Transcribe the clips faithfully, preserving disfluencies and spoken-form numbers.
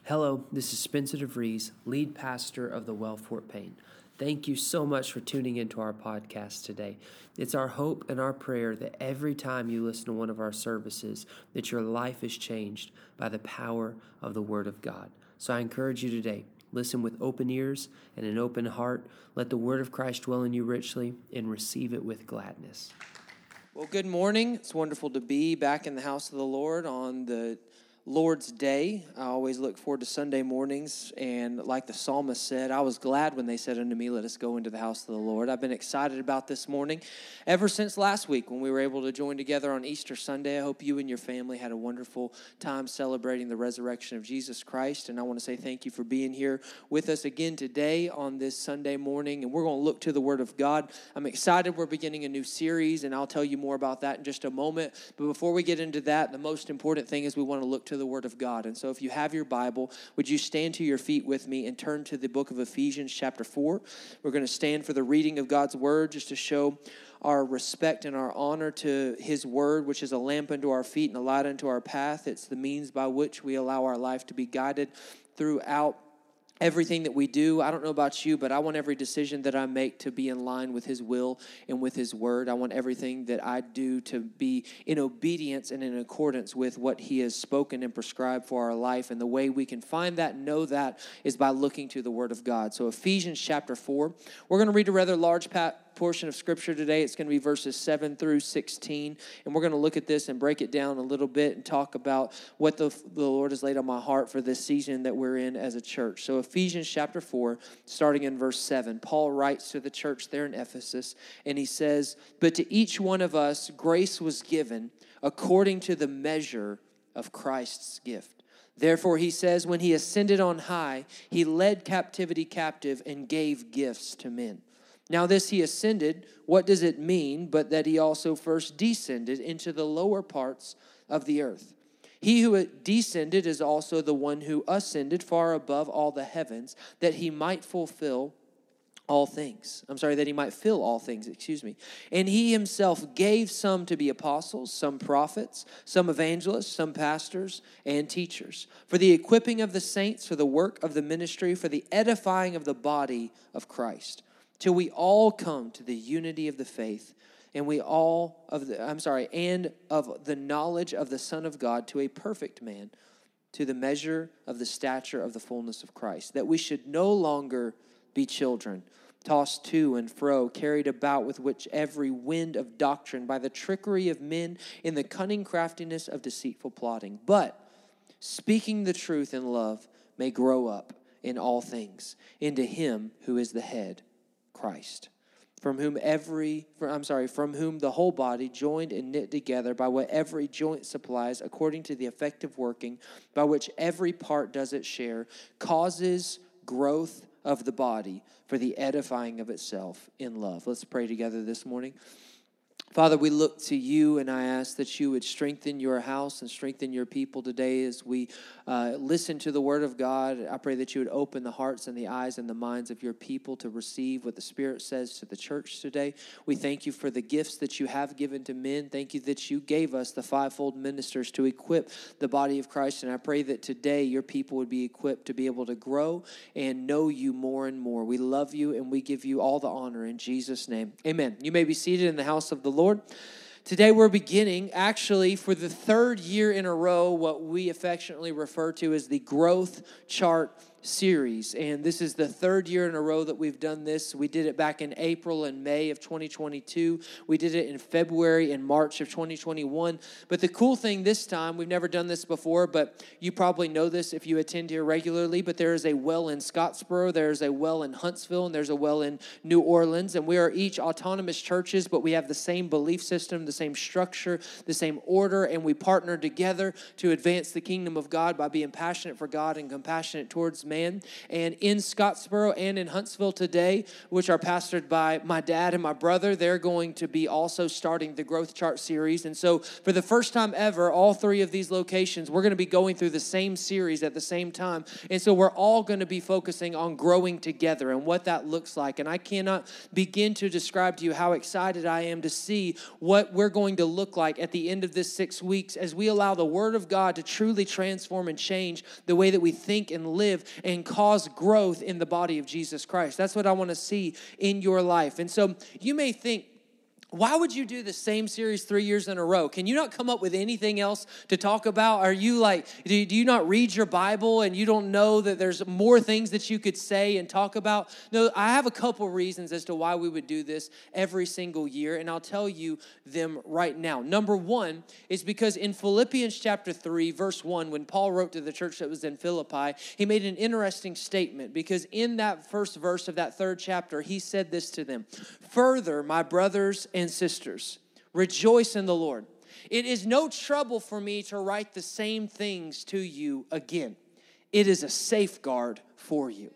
Hello, this is Spencer DeVries, lead pastor of the Well Fort Payne. Thank you so much for tuning into our podcast today. It's our hope and our prayer that every time you listen to one of our services, that your life is changed by the power of the Word of God. So I encourage you today, listen with open ears and an open heart. Let the Word of Christ dwell in you richly and receive it with gladness. Well, good morning. It's wonderful to be back in the house of the Lord on the Lord's Day. I always look forward to Sunday mornings, and like the psalmist said, I was glad when they said unto me, let us go into the house of the Lord. I've been excited about this morning ever since last week when we were able to join together on Easter Sunday. I hope you and your family had a wonderful time celebrating the resurrection of Jesus Christ, and I want to say thank you for being here with us again today on this Sunday morning, and we're going to look to the Word of God. I'm excited we're beginning a new series, and I'll tell you more about that in just a moment, but before we get into that, the most important thing is we want to look to the Word of God. And so if you have your Bible, would you stand to your feet with me and turn to the book of Ephesians chapter four. We're going to stand for the reading of God's Word just to show our respect and our honor to His Word, which is a lamp unto our feet and a light unto our path. It's the means by which we allow our life to be guided throughout everything that we do. I don't know about you, but I want every decision that I make to be in line with His will and with His Word. I want everything that I do to be in obedience and in accordance with what He has spoken and prescribed for our life. And the way we can find that and know that is by looking to the Word of God. So Ephesians chapter four, we're going to read a rather large pat portion of Scripture today. It's going to be verses seven through sixteen, and we're going to look at this and break it down a little bit and talk about what the, the Lord has laid on my heart for this season that we're in as a church. So Ephesians chapter four, starting in verse seven, Paul writes to the church there in Ephesus, and he says, "But to each one of us grace was given according to the measure of Christ's gift. Therefore, he says, when he ascended on high, he led captivity captive and gave gifts to men. Now this he ascended, what does it mean but that he also first descended into the lower parts of the earth? He who descended is also the one who ascended far above all the heavens, that he might fulfill all things. I'm sorry, that he might fill all things, excuse me. And he himself gave some to be apostles, some prophets, some evangelists, some pastors and teachers, for the equipping of the saints, for the work of the ministry, for the edifying of the body of Christ, till we all come to the unity of the faith, and we all of the I'm sorry, and of the knowledge of the Son of God, to a perfect man, to the measure of the stature of the fullness of Christ, that we should no longer be children, tossed to and fro, carried about with which every wind of doctrine, by the trickery of men, in the cunning craftiness of deceitful plotting, but speaking the truth in love, may grow up in all things into Him who is the head, Christ, from whom every, I'm sorry, from whom the whole body, joined and knit together by what every joint supplies, according to the effective working by which every part does its share, causes growth of the body for the edifying of itself in love." Let's pray together this morning. Father, we look to you, and I ask that you would strengthen your house and strengthen your people today as we uh, listen to the Word of God. I pray that you would open the hearts and the eyes and the minds of your people to receive what the Spirit says to the church today. We thank you for the gifts that you have given to men. Thank you that you gave us the fivefold ministers to equip the body of Christ, and I pray that today your people would be equipped to be able to grow and know you more and more. We love you, and we give you all the honor in Jesus' name. Amen. You may be seated in the house of the Lord. Today we're beginning, actually, for the third year in a row, what we affectionately refer to as the Growth Chart series. And this is the third year in a row that we've done this. We did it back in April and May of twenty twenty-two. We did it in February and March of twenty twenty-one. But the cool thing this time, we've never done this before, but you probably know this if you attend here regularly, but there is a well in Scottsboro, there's a well in Huntsville, and there's a well in New Orleans. And we are each autonomous churches, but we have the same belief system, the same structure, the same order, and we partner together to advance the kingdom of God by being passionate for God and compassionate towards men. Man. And in Scottsboro and in Huntsville today, which are pastored by my dad and my brother, they're going to be also starting the Growth Chart series. And so for the first time ever, all three of these locations, we're going to be going through the same series at the same time. And so we're all going to be focusing on growing together and what that looks like. And I cannot begin to describe to you how excited I am to see what we're going to look like at the end of this six weeks as we allow the Word of God to truly transform and change the way that we think and live and cause growth in the body of Jesus Christ. That's what I want to see in your life. And so you may think, why would you do the same series three years in a row? Can you not come up with anything else to talk about? Are you like, do you not read your Bible and you don't know that there's more things that you could say and talk about? No, I have a couple reasons as to why we would do this every single year, and I'll tell you them right now. Number one is because in Philippians chapter three, verse one, when Paul wrote to the church that was in Philippi, he made an interesting statement because in that first verse of that third chapter, he said this to them: "Further, my brothers and sisters, rejoice in the Lord. It is no trouble for me to write the same things to you again. It is a safeguard for you."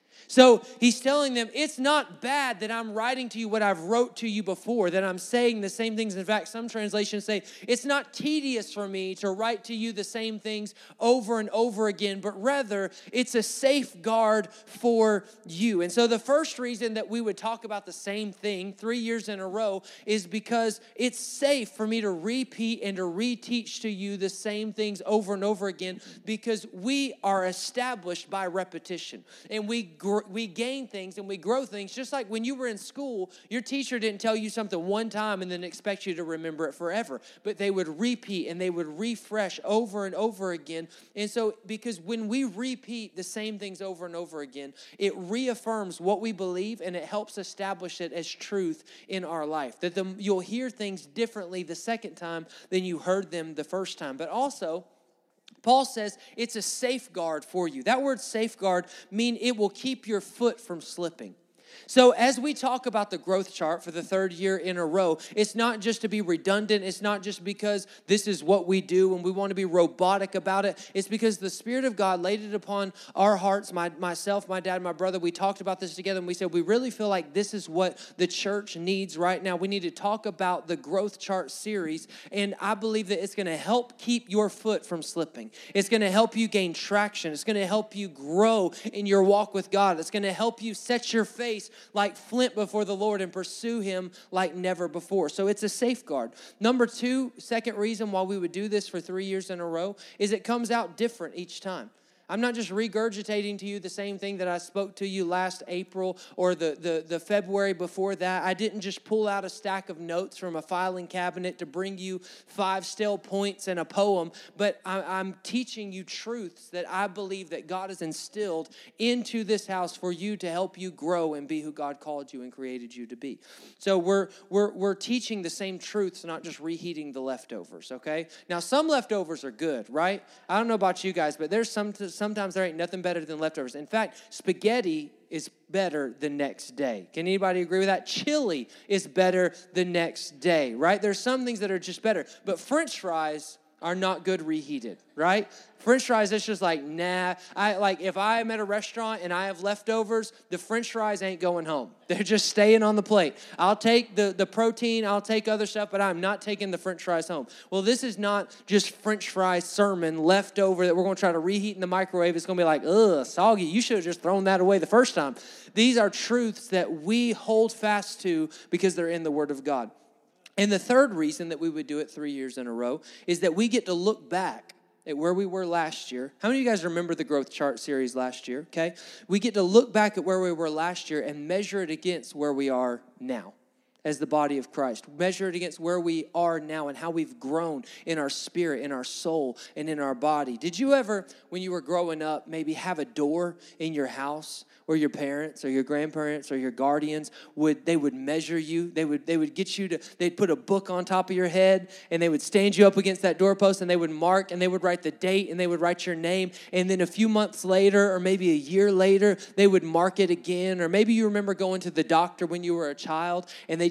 So he's telling them, it's not bad that I'm writing to you what I've wrote to you before, that I'm saying the same things. In fact, some translations say, it's not tedious for me to write to you the same things over and over again, but rather it's a safeguard for you. And so the first reason that we would talk about the same thing three years in a row is because it's safe for me to repeat and to reteach to you the same things over and over again, because we are established by repetition and we grow. We gain things and we grow things. Just like when you were in school, your teacher didn't tell you something one time and then expect you to remember it forever. But they would repeat and they would refresh over and over again. And so because when we repeat the same things over and over again, it reaffirms what we believe and it helps establish it as truth in our life. That the, you'll hear things differently the second time than you heard them the first time. But also, Paul says it's a safeguard for you. That word safeguard means it will keep your foot from slipping. So as we talk about the growth chart for the third year in a row, it's not just to be redundant. It's not just because this is what we do and we want to be robotic about it. It's because the Spirit of God laid it upon our hearts. My, myself, my dad, my brother, we talked about this together and we said we really feel like this is what the church needs right now. We need to talk about the growth chart series, and I believe that it's going to help keep your foot from slipping. It's going to help you gain traction. It's going to help you grow in your walk with God. It's going to help you set your face like flint before the Lord and pursue Him like never before. So it's a safeguard. Number two, second reason why we would do this for three years in a row is it comes out different each time. I'm not just regurgitating to you the same thing that I spoke to you last April or the, the, the February before that. I didn't just pull out a stack of notes from a filing cabinet to bring you five stale points and a poem, but I, I'm teaching you truths that I believe that God has instilled into this house for you to help you grow and be who God called you and created you to be. So we're, we're, we're teaching the same truths, not just reheating the leftovers, okay? Now, some leftovers are good, right? I don't know about you guys, but there's some sometimes there ain't nothing better than leftovers. In fact, spaghetti is better the next day. Can anybody agree with that? Chili is better the next day, right? There's some things that are just better, but French fries are not good reheated, right? French fries, it's just like, nah. I like if I'm at a restaurant and I have leftovers, the French fries ain't going home. They're just staying on the plate. I'll take the, the protein, I'll take other stuff, but I'm not taking the French fries home. Well, this is not just French fries sermon left over that we're going to try to reheat in the microwave. It's going to be like, ugh, soggy. You should have just thrown that away the first time. These are truths that we hold fast to because they're in the Word of God. And the third reason that we would do it three years in a row is that we get to look back at where we were last year. How many of you guys remember the growth chart series last year? Okay, we get to look back at where we were last year and measure it against where we are now as the body of Christ. Measure it against where we are now and how we've grown in our spirit, in our soul, and in our body. Did you ever, when you were growing up, maybe have a door in your house where your parents or your grandparents or your guardians would, they would measure you? They would, they would get you to, they'd put a book on top of your head and they would stand you up against that doorpost and they would mark and they would write the date and they would write your name. And then a few months later or maybe a year later, they would mark it again. Or maybe you remember going to the doctor when you were a child and they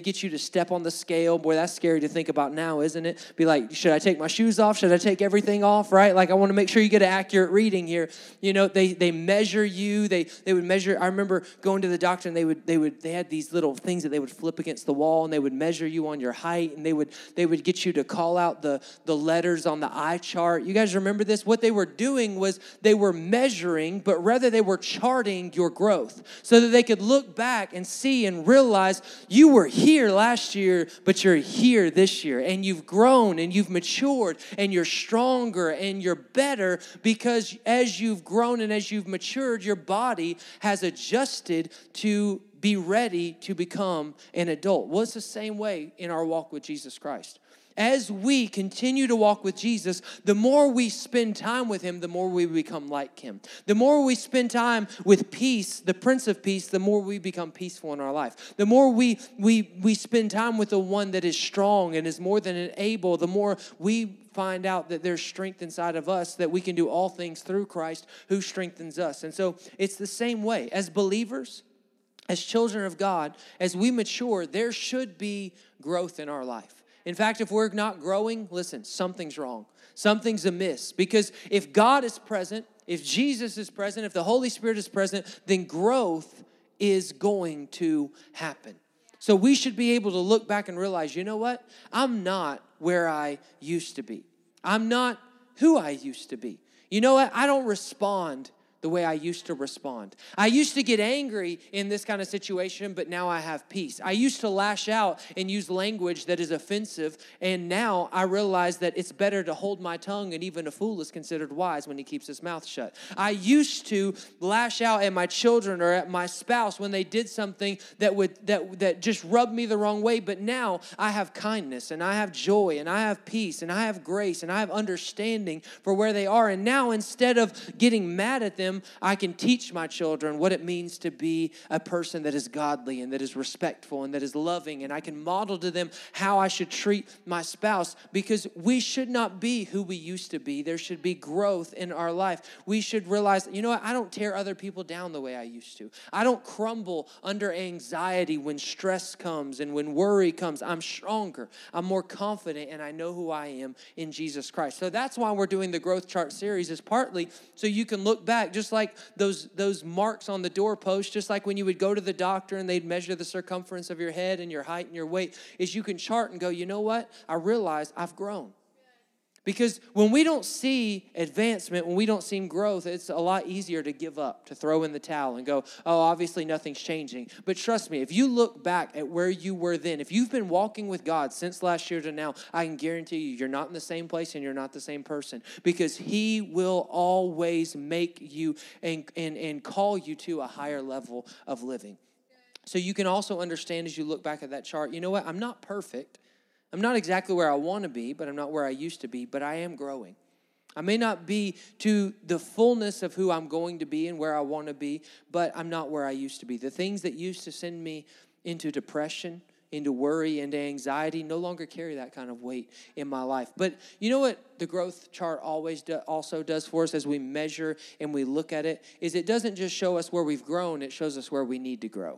they'd get you to step on the scale. Boy, that's scary to think about now, isn't it? Be like, should I take my shoes off? Should I take everything off, right? Like, I want to make sure you get an accurate reading here. You know, they they measure you. They they would measure. I remember going to the doctor, and they would they would they had these little things that they would flip against the wall, and they would measure you on your height, and they would they would get you to call out the the letters on the eye chart. You guys remember this? What they were doing was they were measuring, but rather they were charting your growth so that they could look back and see and realize you were here last year, but you're here this year, and you've grown and you've matured and you're stronger and you're better because as you've grown and as you've matured, your body has adjusted to be ready to become an adult. Well, it's the same way in our walk with Jesus Christ. As we continue to walk with Jesus, the more we spend time with him, the more we become like him. The more we spend time with peace, the Prince of Peace, the more we become peaceful in our life. The more we we we spend time with the one that is strong and is more than able, the more we find out that there's strength inside of us, that we can do all things through Christ who strengthens us. And so it's the same way. As believers, as children of God, as we mature, there should be growth in our life. In fact, if we're not growing, listen, something's wrong. Something's amiss. Because if God is present, if Jesus is present, if the Holy Spirit is present, then growth is going to happen. So we should be able to look back and realize, you know what? I'm not where I used to be. I'm not who I used to be. You know what? I don't respond the way I used to respond. I used to get angry in this kind of situation, but now I have peace. I used to lash out and use language that is offensive, and now I realize that it's better to hold my tongue, and even a fool is considered wise when he keeps his mouth shut. I used to lash out at my children or at my spouse when they did something that would that that just rubbed me the wrong way, but now I have kindness, and I have joy, and I have peace, and I have grace, and I have understanding for where they are. And now instead of getting mad at them, I can teach my children what it means to be a person that is godly and that is respectful and that is loving. And I can model to them how I should treat my spouse, because we should not be who we used to be. There should be growth in our life. We should realize, you know what? I don't tear other people down the way I used to. I don't crumble under anxiety when stress comes and when worry comes. I'm stronger. I'm more confident, and I know who I am in Jesus Christ. So that's why we're doing the Growth Chart series, is partly so you can look back, just like those those marks on the doorpost, just like when you would go to the doctor and they'd measure the circumference of your head and your height and your weight, is you can chart and go, you know what? I realize I've grown. Because when we don't see advancement, when we don't see growth, it's a lot easier to give up, to throw in the towel and go, oh, obviously nothing's changing. But trust me, if you look back at where you were then, if you've been walking with God since last year to now, I can guarantee you, you're not in the same place and you're not the same person, because he will always make you and, and, and call you to a higher level of living. So you can also understand as you look back at that chart, you know what? I'm not perfect. I'm not exactly where I want to be, but I'm not where I used to be, but I am growing. I may not be to the fullness of who I'm going to be and where I want to be, but I'm not where I used to be. The things that used to send me into depression, into worry, into anxiety, no longer carry that kind of weight in my life. But you know what the growth chart always do, also does for us as we measure and we look at it, is it doesn't just show us where we've grown, it shows us where we need to grow.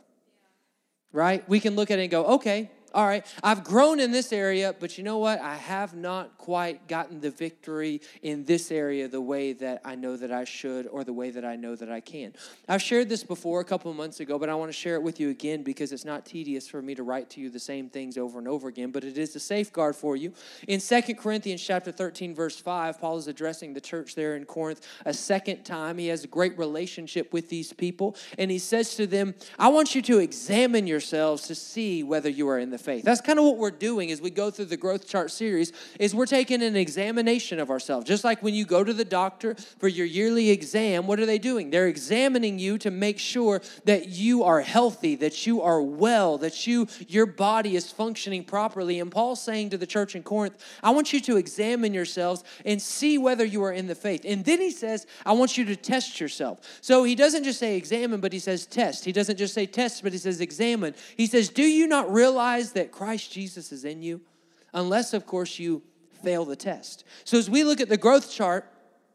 Right? We can look at it and go, okay, all right, I've grown in this area, but you know what? I have not quite gotten the victory in this area the way that I know that I should, or the way that I know that I can. I've shared this before a couple of months ago, but I want to share it with you again because it's not tedious for me to write to you the same things over and over again, but it is a safeguard for you. In Second Corinthians chapter thirteen, verse five, Paul is addressing the church there in Corinth a second time. He has a great relationship with these people, and he says to them, I want you to examine yourselves to see whether you are in the faith. That's kind of what we're doing as we go through the Growth Chart series, is we're taking an examination of ourselves. Just like when you go to the doctor for your yearly exam, what are they doing? They're examining you to make sure that you are healthy, that you are well, that you your body is functioning properly. And Paul's saying to the church in Corinth, I want you to examine yourselves and see whether you are in the faith. And then he says, I want you to test yourself. So he doesn't just say examine, but he says test. He doesn't just say test, but he says examine. He says, do you not realize that Christ Jesus is in you? Unless, of course, you fail the test. So as we look at the growth chart,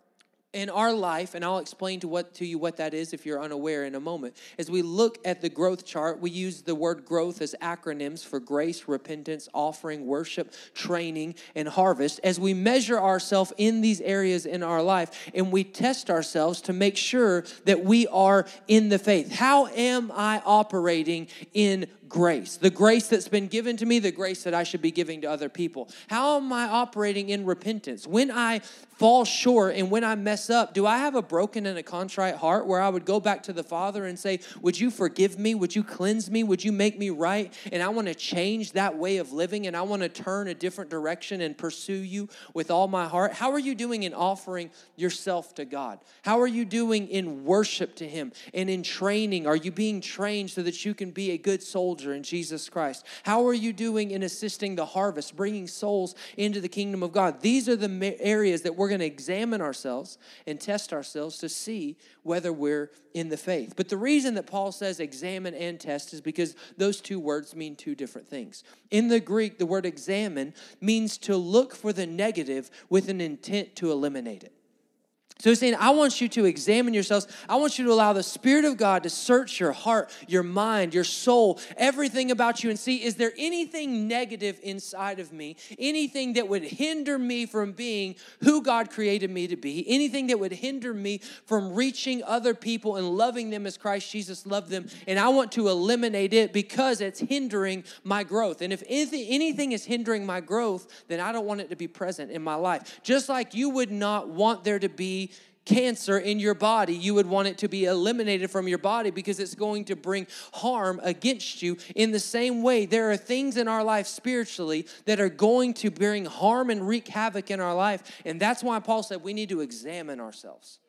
in our life, and I'll explain to what to you what that is if you're unaware in a moment. As we look at the growth chart, we use the word growth as acronyms for grace, repentance, offering, worship, training, and harvest. As we measure ourselves in these areas in our life, and we test ourselves to make sure that we are in the faith. How am I operating in grace? The grace that's been given to me, the grace that I should be giving to other people. How am I operating in repentance? When I fall short and when I mess up, do I have a broken and a contrite heart where I would go back to the Father and say, would you forgive me? Would you cleanse me? Would you make me right? And I want to change that way of living, and I want to turn a different direction and pursue you with all my heart. How are you doing in offering yourself to God? How are you doing in worship to Him and in training? Are you being trained so that you can be a good soldier in Jesus Christ? How are you doing in assisting the harvest, bringing souls into the kingdom of God? These are the areas that we're going to examine ourselves and test ourselves to see whether we're in the faith. But the reason that Paul says examine and test is because those two words mean two different things. In the Greek, the word examine means to look for the negative with an intent to eliminate it. So he's saying, I want you to examine yourselves. I want you to allow the Spirit of God to search your heart, your mind, your soul, everything about you, and see, is there anything negative inside of me, anything that would hinder me from being who God created me to be, anything that would hinder me from reaching other people and loving them as Christ Jesus loved them, and I want to eliminate it because it's hindering my growth. And if anything, anything is hindering my growth, then I don't want it to be present in my life. Just like you would not want there to be cancer in your body, you would want it to be eliminated from your body because it's going to bring harm against you. In the same way, there are things in our life spiritually that are going to bring harm and wreak havoc in our life. And that's why Paul said we need to examine ourselves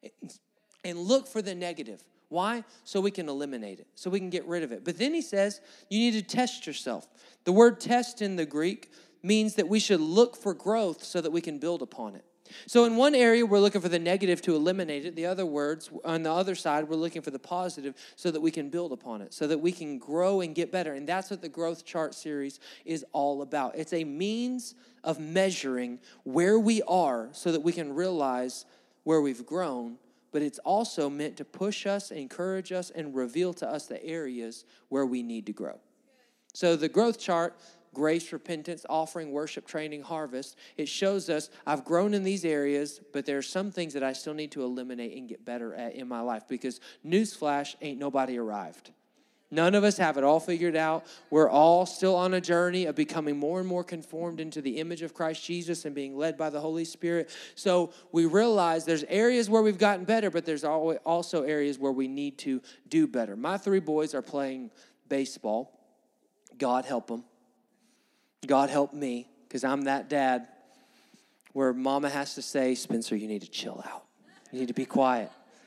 and look for the negative. Why? So we can eliminate it, so we can get rid of it. But then he says you need to test yourself. The word test in the Greek means that we should look for growth so that we can build upon it. So in one area, we're looking for the negative to eliminate it. The other words, on the other side, we're looking for the positive so that we can build upon it, so that we can grow and get better. And that's what the Growth Chart series is all about. It's a means of measuring where we are so that we can realize where we've grown, but it's also meant to push us, encourage us, and reveal to us the areas where we need to grow. So the Growth Chart, grace, repentance, offering, worship, training, harvest. It shows us I've grown in these areas, but there are some things that I still need to eliminate and get better at in my life because newsflash, ain't nobody arrived. None of us have it all figured out. We're all still on a journey of becoming more and more conformed into the image of Christ Jesus and being led by the Holy Spirit. So we realize there's areas where we've gotten better, but there's also areas where we need to do better. My three boys are playing baseball. God help them. God help me, because I'm that dad where mama has to say, Spencer, you need to chill out. You need to be quiet.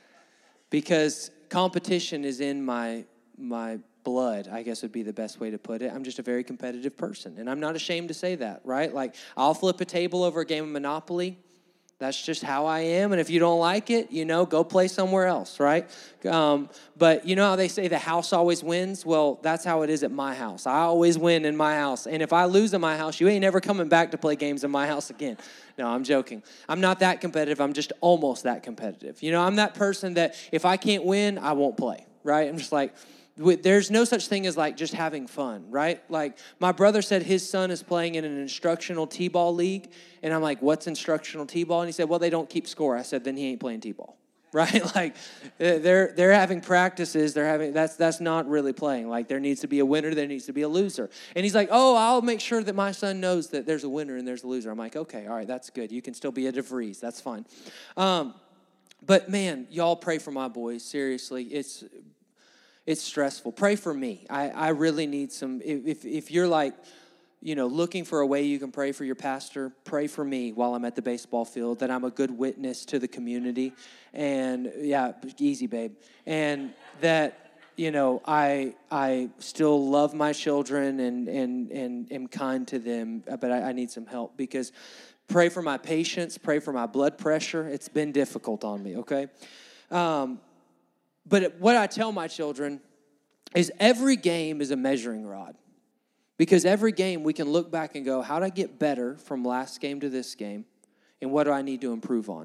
Because competition is in my my blood, I guess would be the best way to put it. I'm just a very competitive person, and I'm not ashamed to say that, right? Like, I'll flip a table over a game of Monopoly. That's just how I am, and if you don't like it, you know, go play somewhere else, right? Um, but you know how they say the house always wins? Well, that's how it is at my house. I always win in my house, and if I lose in my house, you ain't never coming back to play games in my house again. No, I'm joking. I'm not that competitive. I'm just almost that competitive. You know, I'm that person that if I can't win, I won't play, right? I'm just like, there's no such thing as like just having fun, right? Like my brother said his son is playing in an instructional T-ball league. And I'm like, what's instructional T-ball? And he said, well, they don't keep score. I said, then he ain't playing T-ball, right? Like they're they're having practices. They're having, that's that's not really playing. Like there needs to be a winner. There needs to be a loser. And he's like, oh, I'll make sure that my son knows that there's a winner and there's a loser. I'm like, okay, all right, that's good. You can still be a DeVries. That's fine. Um, but man, y'all pray for my boys. Seriously, it's... It's stressful. Pray for me. I, I really need some, if if you're like, you know, looking for a way you can pray for your pastor, pray for me while I'm at the baseball field, that I'm a good witness to the community. And yeah, easy, babe. And that, you know, I I still love my children and and and am kind to them, but I, I need some help because pray for my patience, pray for my blood pressure. It's been difficult on me, okay? Um But what I tell my children is every game is a measuring rod. Because every game we can look back and go, how did I get better from last game to this game? And what do I need to improve on?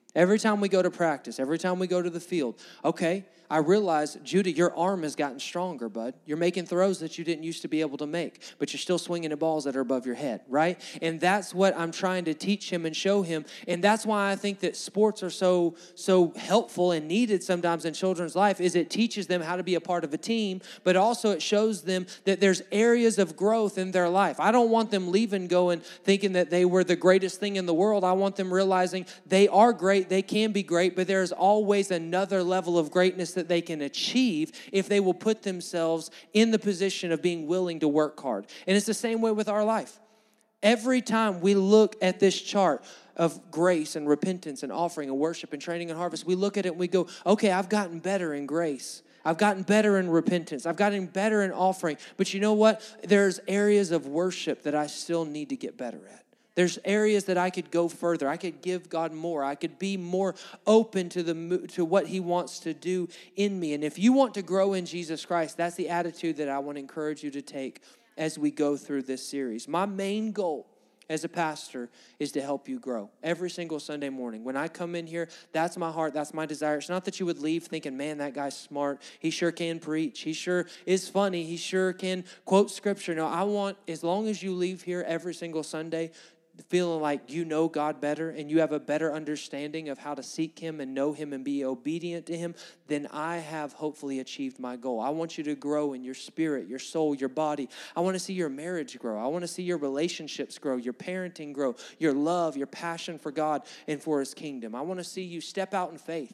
Every time we go to practice, every time we go to the field, okay, I realize, Judah, your arm has gotten stronger, bud. You're making throws that you didn't used to be able to make, but you're still swinging at balls that are above your head, right? And that's what I'm trying to teach him and show him. And that's why I think that sports are so, so helpful and needed sometimes in children's life, is it teaches them how to be a part of a team, but also it shows them that there's areas of growth in their life. I don't want them leaving going thinking that they were the greatest thing in the world. I want them realizing they are great, they can be great, but there's always another level of greatness that they can achieve if they will put themselves in the position of being willing to work hard. And it's the same way with our life. Every time we look at this chart of grace and repentance and offering and worship and training and harvest, we look at it and we go, okay, I've gotten better in grace. I've gotten better in repentance. I've gotten better in offering. But you know what? There's areas of worship that I still need to get better at. There's areas that I could go further. I could give God more. I could be more open to the to what he wants to do in me. And if you want to grow in Jesus Christ, that's the attitude that I want to encourage you to take as we go through this series. My main goal as a pastor is to help you grow every single Sunday morning. When I come in here, that's my heart, that's my desire. It's not that you would leave thinking, man, that guy's smart. He sure can preach. He sure is funny. He sure can quote scripture. No, I want, as long as you leave here every single Sunday feeling like you know God better and you have a better understanding of how to seek him and know him and be obedient to him, then I have hopefully achieved my goal. I want you to grow in your spirit, your soul, your body. I want to see your marriage grow. I want to see your relationships grow, your parenting grow, your love, your passion for God and for his kingdom. I want to see you step out in faith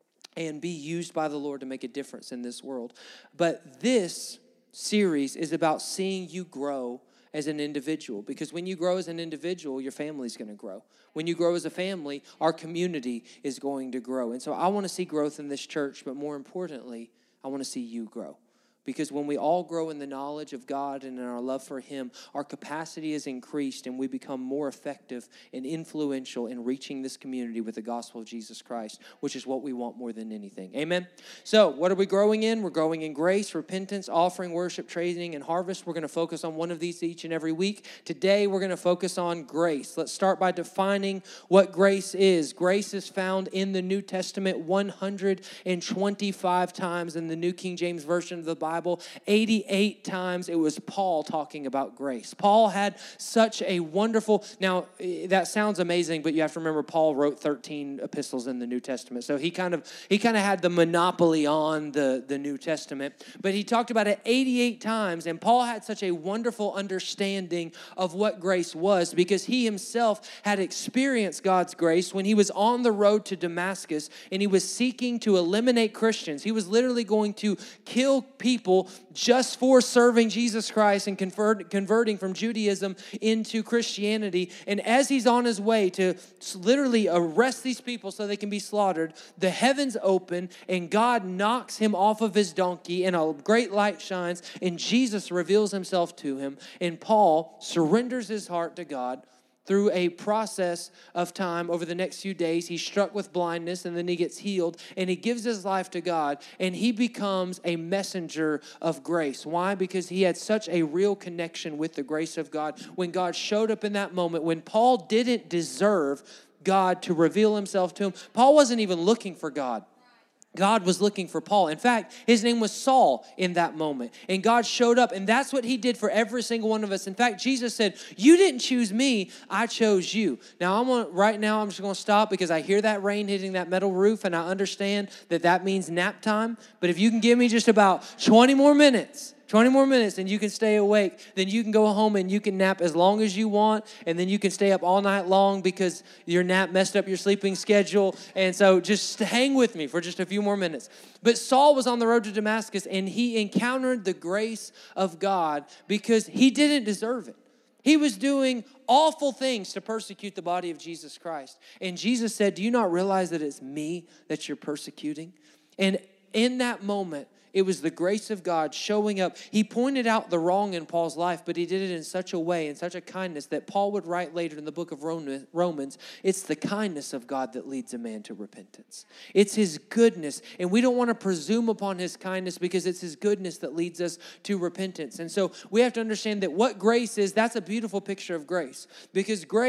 and be used by the Lord to make a difference in this world. But this series is about seeing you grow as an individual, because when you grow as an individual, your family's going to grow. When you grow as a family, our community is going to grow. And so I want to see growth in this church, but more importantly, I want to see you grow. Because when we all grow in the knowledge of God and in our love for him, our capacity is increased and we become more effective and influential in reaching this community with the gospel of Jesus Christ, which is what we want more than anything. Amen? So what are we growing in? We're growing in grace, repentance, offering, worship, training, and harvest. We're going to focus on one of these each and every week. Today, we're going to focus on grace. Let's start by defining what grace is. Grace is found in the New Testament one hundred twenty-five times in the New King James Version of the Bible. eighty-eight times it was Paul talking about grace. Paul had such a wonderful, now that sounds amazing, but you have to remember Paul wrote thirteen epistles in the New Testament. So he kind of he kind of had the monopoly on the, the New Testament. But he talked about it eighty-eight times, and Paul had such a wonderful understanding of what grace was because he himself had experienced God's grace when he was on the road to Damascus and he was seeking to eliminate Christians. He was literally going to kill people just for serving Jesus Christ and convert, converting from Judaism into Christianity. And as he's on his way to literally arrest these people so they can be slaughtered, the heavens open and God knocks him off of his donkey and a great light shines and Jesus reveals himself to him. And Paul surrenders his heart to God. Through a process of time over the next few days, he's struck with blindness and then he gets healed and he gives his life to God and he becomes a messenger of grace. Why? Because he had such a real connection with the grace of God. When God showed up in that moment, when Paul didn't deserve God to reveal himself to him, Paul wasn't even looking for God. God was looking for Paul. In fact, his name was Saul in that moment. And God showed up, and that's what he did for every single one of us. In fact, Jesus said, you didn't choose me, I chose you. Now, I'm gonna, right now, I'm just going to stop because I hear that rain hitting that metal roof, and I understand that that means nap time. But if you can give me just about twenty more minutes, twenty more minutes and you can stay awake, then you can go home and you can nap as long as you want, and then you can stay up all night long because your nap messed up your sleeping schedule. And so just hang with me for just a few more minutes. But Saul was on the road to Damascus and he encountered the grace of God because he didn't deserve it. He was doing awful things to persecute the body of Jesus Christ. And Jesus said, do you not realize that it's me that you're persecuting? And in that moment, it was the grace of God showing up. He pointed out the wrong in Paul's life, but he did it in such a way, in such a kindness, that Paul would write later in the book of Romans, it's the kindness of God that leads a man to repentance. It's his goodness, and we don't want to presume upon his kindness because it's his goodness that leads us to repentance. And so we have to understand that what grace is, that's a beautiful picture of grace, because grace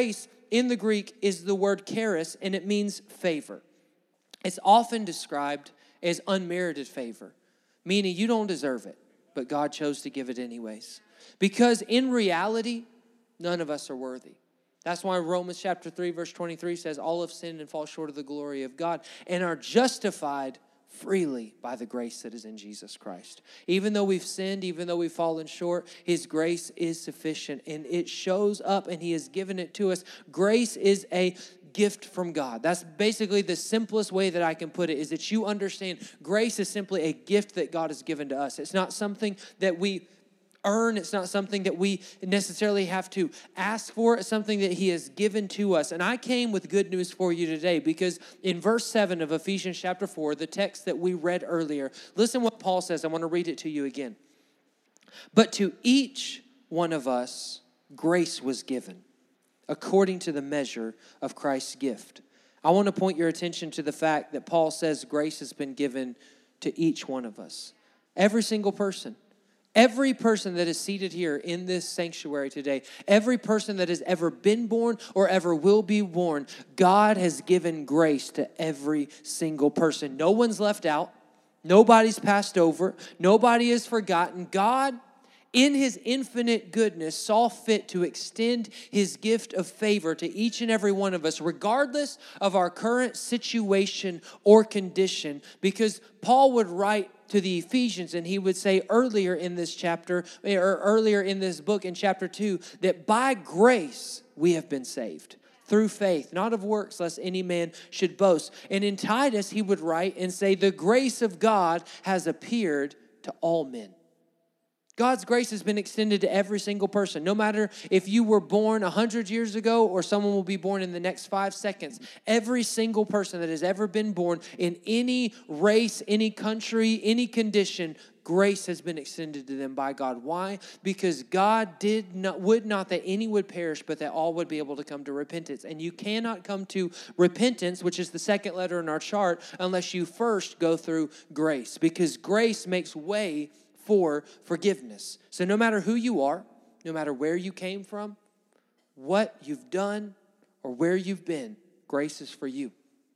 in the Greek is the word charis, and it means favor. It's often described as unmerited favor, meaning you don't deserve it, but God chose to give it anyways. Because in reality, none of us are worthy. That's why Romans chapter three, verse twenty-three says, all have sinned and fall short of the glory of God and are justified freely by the grace that is in Jesus Christ. Even though we've sinned, even though we've fallen short, His grace is sufficient and it shows up and He has given it to us. Grace is a gift from God. That's basically the simplest way that I can put it, is that you understand grace is simply a gift that God has given to us. It's not something that we earn. It's not something that we necessarily have to ask for. It's something that He has given to us. And I came with good news for you today, because in verse seven of Ephesians chapter four, the text that we read earlier, listen what Paul says. I want to read it to you again. But to each one of us, grace was given according to the measure of Christ's gift. I want to point your attention to the fact that Paul says grace has been given to each one of us. Every single person. Every person that is seated here in this sanctuary today, every person that has ever been born or ever will be born, God has given grace to every single person. No one's left out. Nobody's passed over. Nobody is forgotten. God, in His infinite goodness, saw fit to extend His gift of favor to each and every one of us, regardless of our current situation or condition, because Paul would write to the Ephesians, and he would say earlier in this chapter, or earlier in this book in chapter two, that by grace we have been saved through faith, not of works, lest any man should boast. And in Titus, he would write and say, the grace of God has appeared to all men. God's grace has been extended to every single person. No matter if you were born one hundred years ago or someone will be born in the next five seconds. Every single person that has ever been born in any race, any country, any condition, grace has been extended to them by God. Why? Because God did not, would not that any would perish, but that all would be able to come to repentance. And you cannot come to repentance, which is the second letter in our chart, unless you first go through grace. Because grace makes way for forgiveness. So no matter who you are, no matter where you came from, what you've done, or where you've been, grace is for you.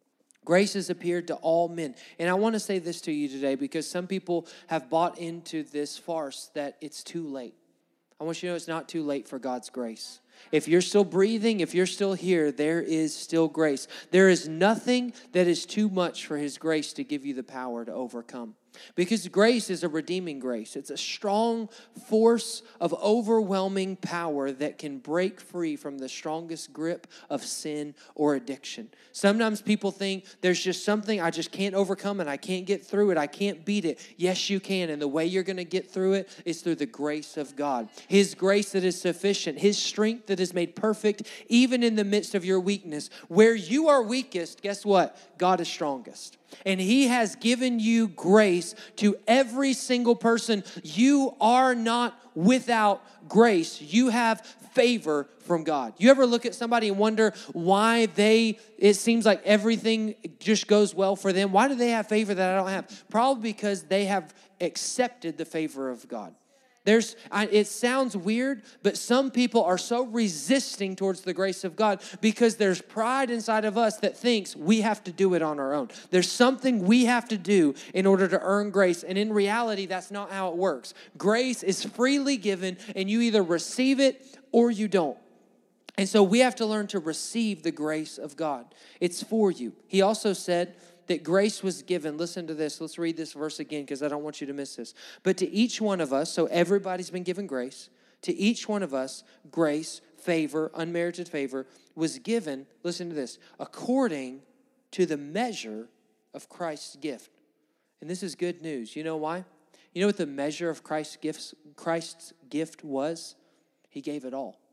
Grace has appeared to all men. And I want to say this to you today, because some people have bought into this farce that it's too late. I want you to know it's not too late for God's grace. If you're still breathing, if you're still here, there is still grace. There is nothing that is too much for His grace to give you the power to overcome. Because grace is a redeeming grace. It's a strong force of overwhelming power that can break free from the strongest grip of sin or addiction. Sometimes people think there's just something I just can't overcome and I can't get through it. I can't beat it. Yes, you can. And the way you're going to get through it is through the grace of God. His grace that is sufficient. His strength that is made perfect even in the midst of your weakness. Where you are weakest, guess what? God is strongest. And He has given you grace to every single person. You are not without grace. You have favor from God. You ever look at somebody and wonder why they, it seems like everything just goes well for them? Why do they have favor that I don't have? Probably because they have accepted the favor of God. There's, it sounds weird, but some people are so resisting towards the grace of God because there's pride inside of us that thinks we have to do it on our own. There's something we have to do in order to earn grace. And in reality, that's not how it works. Grace is freely given, and you either receive it or you don't. And so we have to learn to receive the grace of God. It's for you. He also said that grace was given. Listen to this. Let's read this verse again because I don't want you to miss this. But to each one of us, so everybody's been given grace. To each one of us, grace, favor, unmerited favor, was given, listen to this, according to the measure of Christ's gift. And this is good news. You know why? You know what the measure of Christ's gifts, Christ's gift was? He gave it all.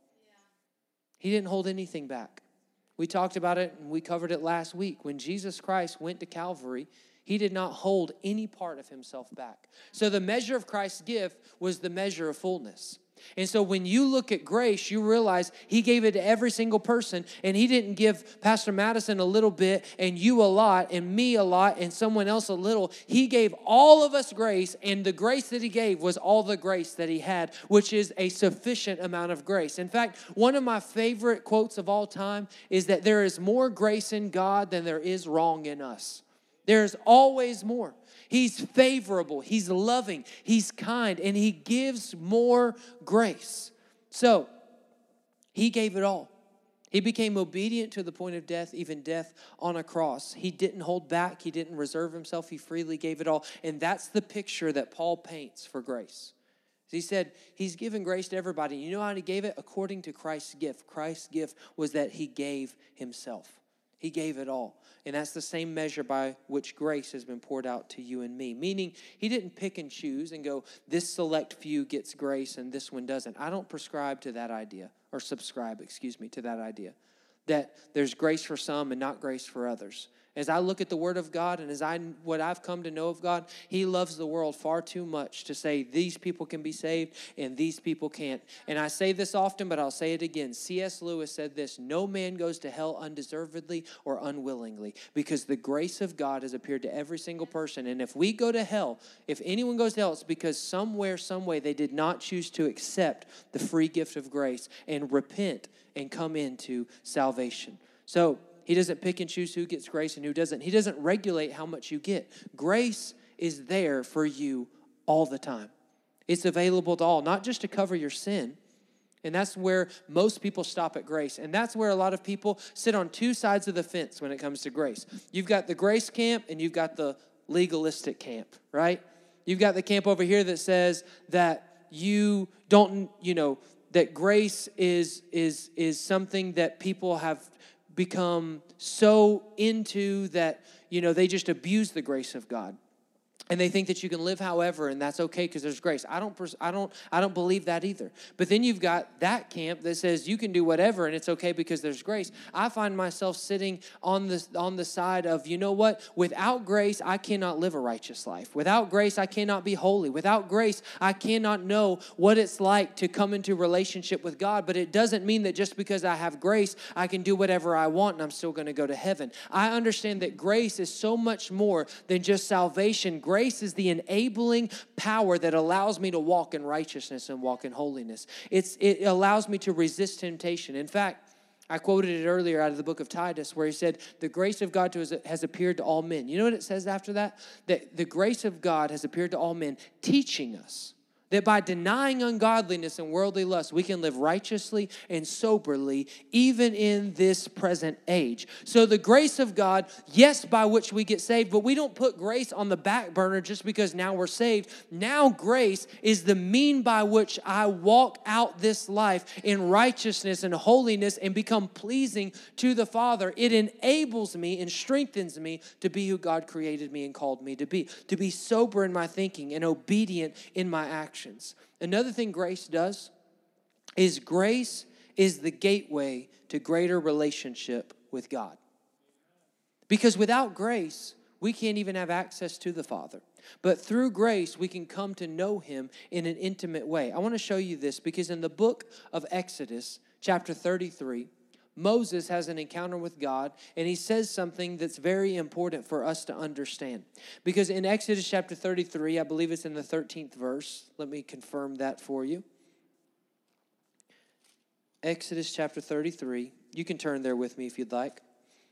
He didn't hold anything back. We talked about it and we covered it last week. When Jesus Christ went to Calvary, He did not hold any part of Himself back. So the measure of Christ's gift was the measure of fullness. And so when you look at grace, you realize he gave it to every single person, and he didn't give Pastor Madison a little bit and you a lot and me a lot and someone else a little. He gave all of us grace, and the grace that he gave was all the grace that he had, which is a sufficient amount of grace. In fact, one of my favorite quotes of all time is that there is more grace in God than there is wrong in us. There's always more. He's favorable, he's loving, he's kind, and he gives more grace. So, he gave it all. He became obedient to the point of death, even death on a cross. He didn't hold back, he didn't reserve himself, he freely gave it all. And that's the picture that Paul paints for grace. He said he's given grace to everybody. You know how he gave it? According to Christ's gift. Christ's gift was that he gave himself. He gave it all. And that's the same measure by which grace has been poured out to you and me. Meaning, he didn't pick and choose and go, this select few gets grace and this one doesn't. I don't prescribe to that idea, or subscribe, excuse me, to that idea. That there's grace for some and not grace for others. As I look at the Word of God and as I what I've come to know of God, he loves the world far too much to say these people can be saved and these people can't. And I say this often, but I'll say it again. C S Lewis said this: no man goes to hell undeservedly or unwillingly, because the grace of God has appeared to every single person. And if we go to hell, if anyone goes to hell, it's because somewhere, some way, they did not choose to accept the free gift of grace and repent and come into salvation. So, he doesn't pick and choose who gets grace and who doesn't. He doesn't regulate how much you get. Grace is there for you all the time. It's available to all, not just to cover your sin. And that's where most people stop at grace. And that's where a lot of people sit on two sides of the fence when it comes to grace. You've got the grace camp and you've got the legalistic camp, right? You've got the camp over here that says that you don't, you know, that grace is is is something that people have become so into that, you know, they just abuse the grace of God. And they think that you can live however, and that's okay because there's grace. I don't, I don't, I don't believe that either. But then you've got that camp that says you can do whatever, and it's okay because there's grace. I find myself sitting on the on the side of, you know what? Without grace, I cannot live a righteous life. Without grace, I cannot be holy. Without grace, I cannot know what it's like to come into relationship with God. But it doesn't mean that just because I have grace, I can do whatever I want and I'm still going to go to heaven. I understand that grace is so much more than just salvation. Grace Grace is the enabling power that allows me to walk in righteousness and walk in holiness. It's, it allows me to resist temptation. In fact, I quoted it earlier out of the book of Titus where he said, the grace of God has appeared to all men. You know what it says after that? That the grace of God has appeared to all men, teaching us that by denying ungodliness and worldly lust, we can live righteously and soberly, even in this present age. So the grace of God, yes, by which we get saved, but we don't put grace on the back burner just because now we're saved. Now grace is the mean by which I walk out this life in righteousness and holiness and become pleasing to the Father. It enables me and strengthens me to be who God created me and called me to be, to be sober in my thinking and obedient in my actions. Another thing grace does is grace is the gateway to greater relationship with God. Because without grace, we can't even have access to the Father. But through grace, we can come to know Him in an intimate way. I want to show you this because in the book of Exodus, chapter thirty-three, Moses has an encounter with God, and he says something that's very important for us to understand. Because in Exodus chapter thirty-three, I believe it's in the thirteenth verse. Let me confirm that for you. Exodus chapter thirty-three. You can turn there with me if you'd like.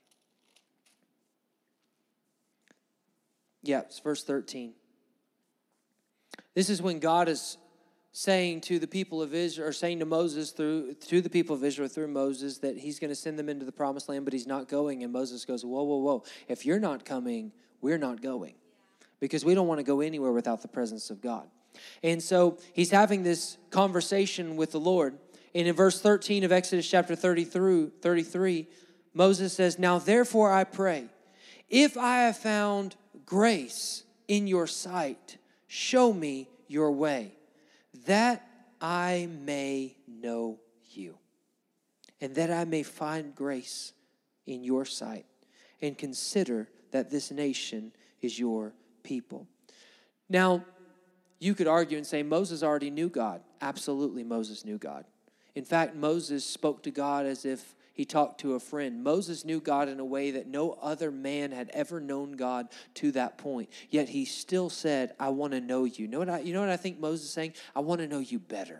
Yeah, it's verse thirteen. This is when God is saying to the people of Israel, or saying to Moses through to the people of Israel through Moses that he's going to send them into the promised land, but he's not going. And Moses goes, whoa, whoa, whoa. If you're not coming, we're not going. Because we don't want to go anywhere without the presence of God. And so he's having this conversation with the Lord. And in verse thirteen of Exodus chapter thirty-three, Moses says, now therefore I pray, if I have found grace in your sight, show me your way, that I may know you, and that I may find grace in your sight, and consider that this nation is your people. Now, You could argue and say Moses already knew God. Absolutely, Moses knew God. In fact, Moses spoke to God as if he talked to a friend. Moses knew God in a way that no other man had ever known God to that point. Yet he still said, I want to know you. You know what I, you know what I think Moses is saying? I want to know you better.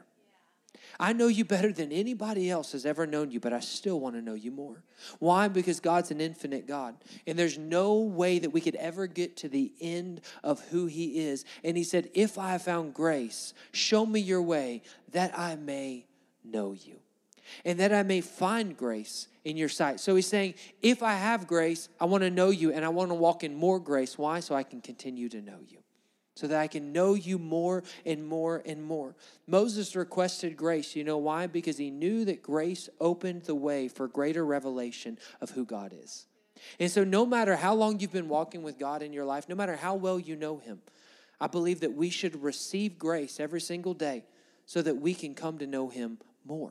I know you better than anybody else has ever known you, but I still want to know you more. Why? Because God's an infinite God. And there's no way that we could ever get to the end of who he is. And he said, if I have found grace, show me your way that I may know you. And that I may find grace in your sight. So he's saying, if I have grace, I want to know you and I want to walk in more grace. Why? So I can continue to know you. So that I can know you more and more and more. Moses requested grace. You know why? Because he knew that grace opened the way for greater revelation of who God is. And so no matter how long you've been walking with God in your life, no matter how well you know him, I believe that we should receive grace every single day so that we can come to know him more.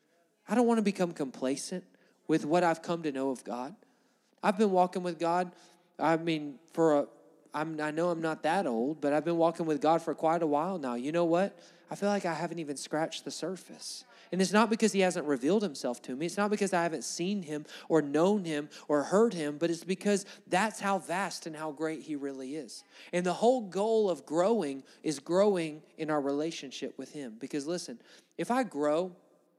I don't want to become complacent with what I've come to know of God. I've been walking with God, I mean, for a I'm, I know I'm not that old, but I've been walking with God for quite a while now. You know what? I feel like I haven't even scratched the surface. And it's not because he hasn't revealed himself to me. It's not because I haven't seen him or known him or heard him, but it's because that's how vast and how great he really is. And the whole goal of growing is growing in our relationship with him. Because listen, if I grow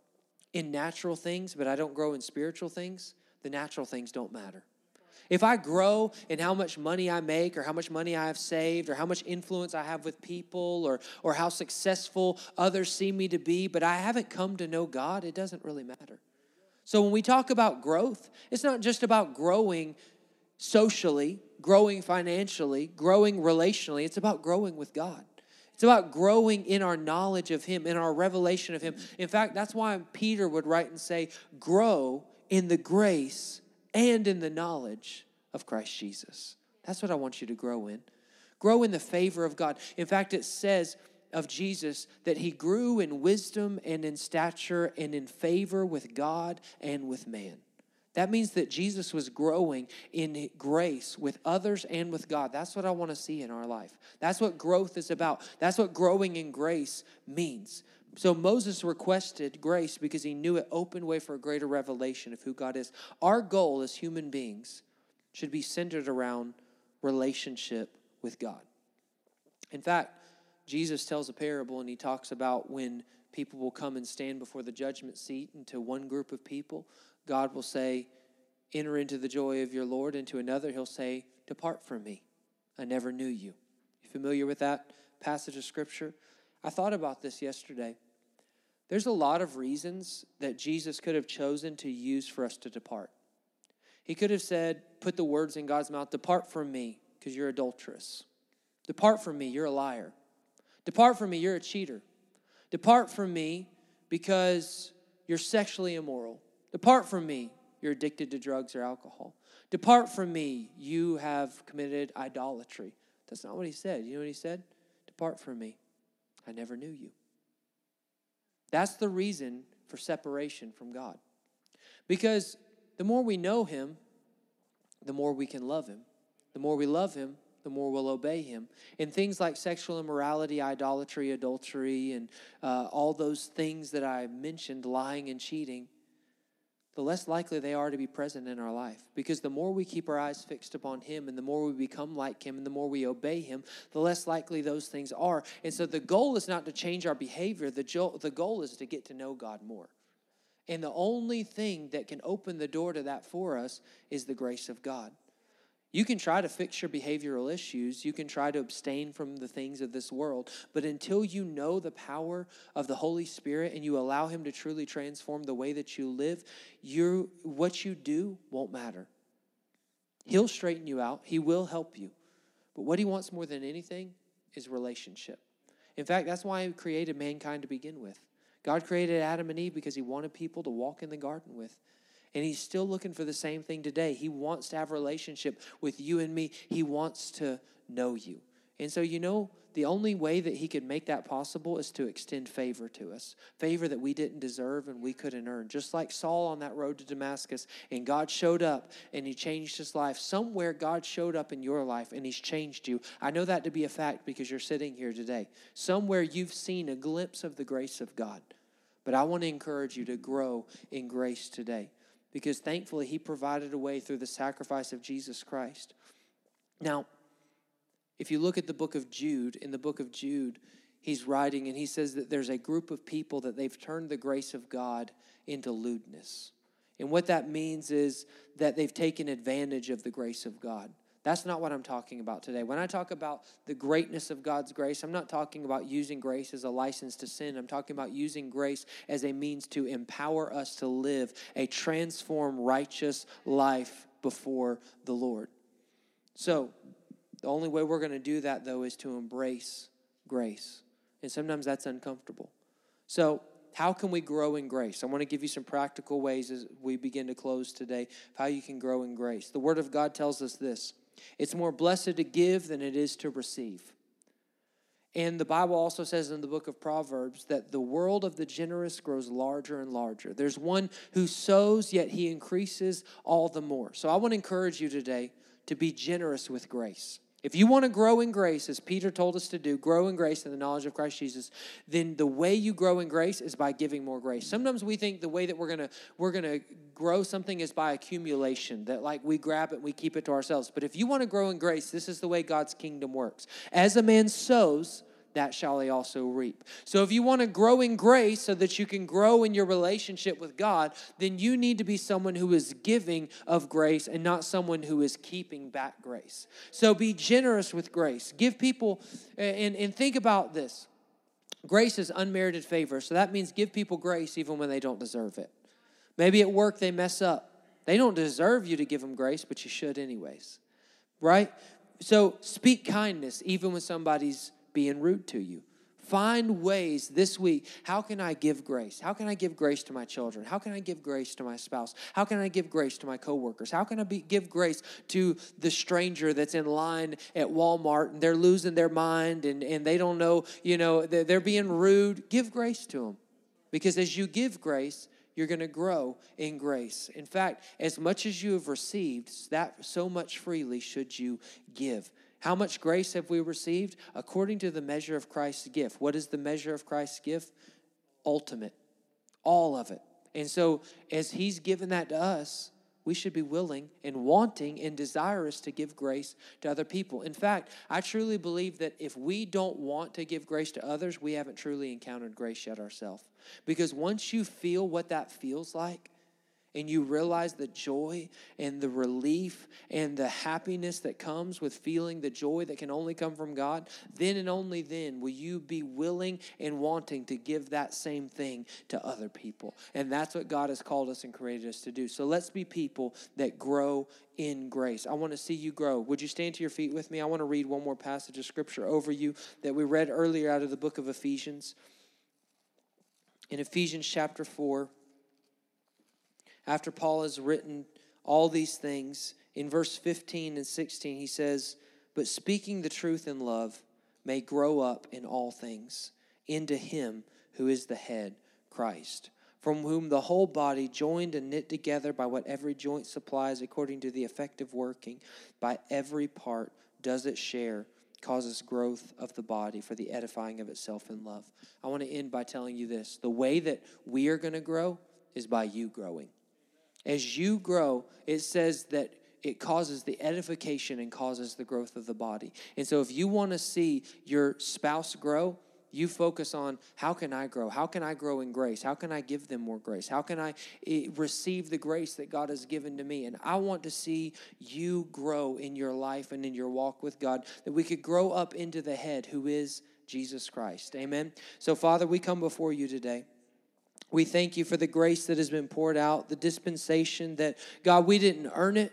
in natural things, but I don't grow in spiritual things, the natural things don't matter. If I grow in how much money I make or how much money I have saved or how much influence I have with people or, or how successful others see me to be, but I haven't come to know God, it doesn't really matter. So when we talk about growth, it's not just about growing socially, growing financially, growing relationally. It's about growing with God. It's about growing in our knowledge of him, in our revelation of him. In fact, that's why Peter would write and say, grow in the grace and in the knowledge of Christ Jesus. That's what I want you to grow in. Grow in the favor of God. In fact, it says of Jesus that he grew in wisdom and in stature and in favor with God and with man. That means that Jesus was growing in grace with others and with God. That's what I want to see in our life. That's what growth is about. That's what growing in grace means. So Moses requested grace because he knew it opened way for a greater revelation of who God is. Our goal as human beings should be centered around relationship with God. In fact, Jesus tells a parable and he talks about when people will come and stand before the judgment seat, and to one group of people, God will say, enter into the joy of your Lord, and to another he'll say, depart from me, I never knew you. You familiar with that passage of scripture? I thought about this yesterday. There's a lot of reasons that Jesus could have chosen to use for us to depart. He could have said, put the words in God's mouth, depart from me because you're adulterous. Depart from me, you're a liar. Depart from me, you're a cheater. Depart from me because you're sexually immoral. Depart from me, you're addicted to drugs or alcohol. Depart from me, you have committed idolatry. That's not what he said. You know what he said? Depart from me, I never knew you. That's the reason for separation from God. Because the more we know him, the more we can love him. The more we love him, the more we'll obey him. And things like sexual immorality, idolatry, adultery, and uh, all those things that I mentioned, lying and cheating, the less likely they are to be present in our life. Because the more we keep our eyes fixed upon him and the more we become like him and the more we obey him, the less likely those things are. And so the goal is not to change our behavior. The, jo- the goal is to get to know God more. And the only thing that can open the door to that for us is the grace of God. You can try to fix your behavioral issues. You can try to abstain from the things of this world. But until you know the power of the Holy Spirit and you allow him to truly transform the way that you live, you what you do won't matter. He'll straighten you out. He will help you. But what he wants more than anything is relationship. In fact, that's why he created mankind to begin with. God created Adam and Eve because he wanted people to walk in the garden with. And he's still looking for the same thing today. He wants to have a relationship with you and me. He wants to know you. And so, you know, the only way that he could make that possible is to extend favor to us, favor that we didn't deserve and we couldn't earn. Just like Saul on that road to Damascus, and God showed up and he changed his life. Somewhere God showed up in your life and he's changed you. I know that to be a fact because you're sitting here today. Somewhere you've seen a glimpse of the grace of God. But I want to encourage you to grow in grace today, because thankfully he provided a way through the sacrifice of Jesus Christ. Now, if you look at the book of Jude, in the book of Jude, he's writing and he says that there's a group of people that they've turned the grace of God into lewdness. And what that means is that they've taken advantage of the grace of God. That's not what I'm talking about today. When I talk about the greatness of God's grace, I'm not talking about using grace as a license to sin. I'm talking about using grace as a means to empower us to live a transformed, righteous life before the Lord. So, the only way we're going to do that, though, is to embrace grace. And sometimes that's uncomfortable. So, how can we grow in grace? I want to give you some practical ways as we begin to close today of how you can grow in grace. The Word of God tells us this: it's more blessed to give than it is to receive. And the Bible also says in the book of Proverbs that the world of the generous grows larger and larger. There's one who sows, yet he increases all the more. So I want to encourage you today to be generous with grace. If you want to grow in grace, as Peter told us to do, grow in grace in the knowledge of Christ Jesus, then the way you grow in grace is by giving more grace. Sometimes we think the way that we're going to we're going to grow something is by accumulation, that like we grab it and we keep it to ourselves. But if you want to grow in grace, this is the way God's kingdom works. As a man sows, that shall he also reap. So if you want to grow in grace so that you can grow in your relationship with God, then you need to be someone who is giving of grace and not someone who is keeping back grace. So be generous with grace. Give people, and, and think about this. Grace is unmerited favor. So that means give people grace even when they don't deserve it. Maybe at work they mess up. They don't deserve you to give them grace, but you should anyways. Right? So speak kindness even when somebody's being rude to you. Find ways this week. How can I give grace? How can I give grace to my children? How can I give grace to my spouse? How can I give grace to my coworkers? How can I be, give grace to the stranger that's in line at Walmart and they're losing their mind and, and they don't know, you know, they're, they're being rude? Give grace to them. Because as you give grace, you're going to grow in grace. In fact, as much as you have received, that so much freely should you give. How much grace have we received? According to the measure of Christ's gift. What is the measure of Christ's gift? Ultimate. All of it. And so as he's given that to us, we should be willing and wanting and desirous to give grace to other people. In fact, I truly believe that if we don't want to give grace to others, we haven't truly encountered grace yet ourselves. Because once you feel what that feels like, and you realize the joy and the relief and the happiness that comes with feeling the joy that can only come from God, then and only then will you be willing and wanting to give that same thing to other people. And that's what God has called us and created us to do. So let's be people that grow in grace. I want to see you grow. Would you stand to your feet with me? I want to read one more passage of scripture over you that we read earlier out of the book of Ephesians. In Ephesians chapter four, after Paul has written all these things, in verse fifteen and sixteen, he says, "But speaking the truth in love may grow up in all things into him who is the head, Christ, from whom the whole body, joined and knit together by what every joint supplies according to the effective working, by every part does it share, causes growth of the body for the edifying of itself in love." I want to end by telling you this. The way that we are going to grow is by you growing. As you grow, it says that it causes the edification and causes the growth of the body. And so if you want to see your spouse grow, you focus on how can I grow? How can I grow in grace? How can I give them more grace? How can I receive the grace that God has given to me? And I want to see you grow in your life and in your walk with God, that we could grow up into the head who is Jesus Christ. Amen. So Father, we come before you today. We thank you for the grace that has been poured out, the dispensation that, God, we didn't earn it.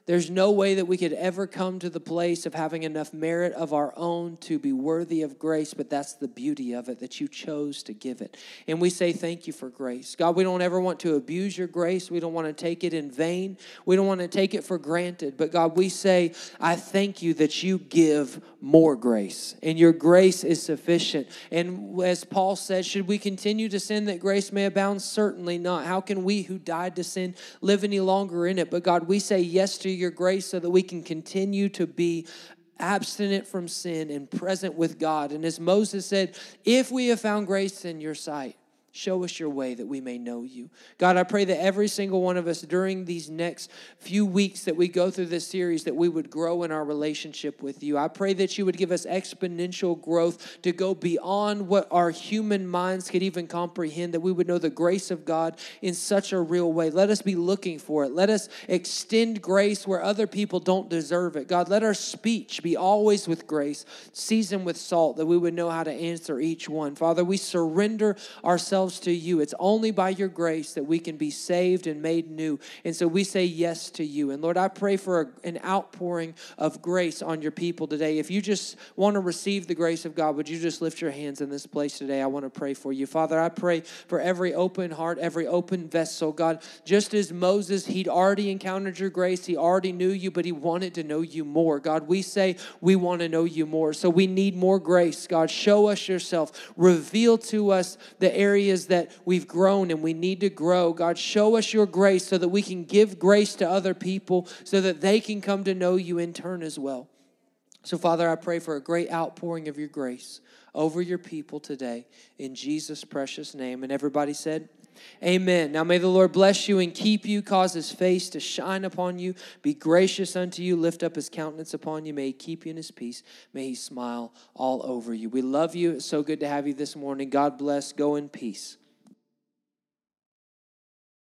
There's no way that we could ever come to the place of having enough merit of our own to be worthy of grace, but that's the beauty of it, that you chose to give it. And we say thank you for grace. God, we don't ever want to abuse your grace. We don't want to take it in vain. We don't want to take it for granted. But God, we say, I thank you that you give more grace, and your grace is sufficient. And as Paul said, should we continue to sin that grace may abound? Certainly not. How can we who died to sin live any longer in it? But God, we say yes to your grace so that we can continue to be abstinent from sin and present with God. And as Moses said, if we have found grace in your sight, show us your way that we may know you. God, I pray that every single one of us during these next few weeks that we go through this series, that we would grow in our relationship with you. I pray that you would give us exponential growth to go beyond what our human minds could even comprehend, that we would know the grace of God in such a real way. Let us be looking for it. Let us extend grace where other people don't deserve it. God, let our speech be always with grace, seasoned with salt, that we would know how to answer each one. Father, we surrender ourselves to you. It's only by your grace that we can be saved and made new. And so we say yes to you. And Lord, I pray for a, an outpouring of grace on your people today. If you just want to receive the grace of God, would you just lift your hands in this place today? I want to pray for you. Father, I pray for every open heart, every open vessel. God, just as Moses, he'd already encountered your grace. He already knew you, but he wanted to know you more. God, we say we want to know you more. So we need more grace. God, show us yourself. Reveal to us the areas that we've grown and we need to grow. God, show us your grace so that we can give grace to other people so that they can come to know you in turn as well. So, Father, I pray for a great outpouring of your grace over your people today in Jesus' precious name. And everybody said, amen. Now may the Lord bless you and keep you, cause his face to shine upon you, be gracious unto you, lift up his countenance upon you. May he keep you in his peace. May he smile all over you. We love you. It's so good to have you this morning. God bless. Go in peace.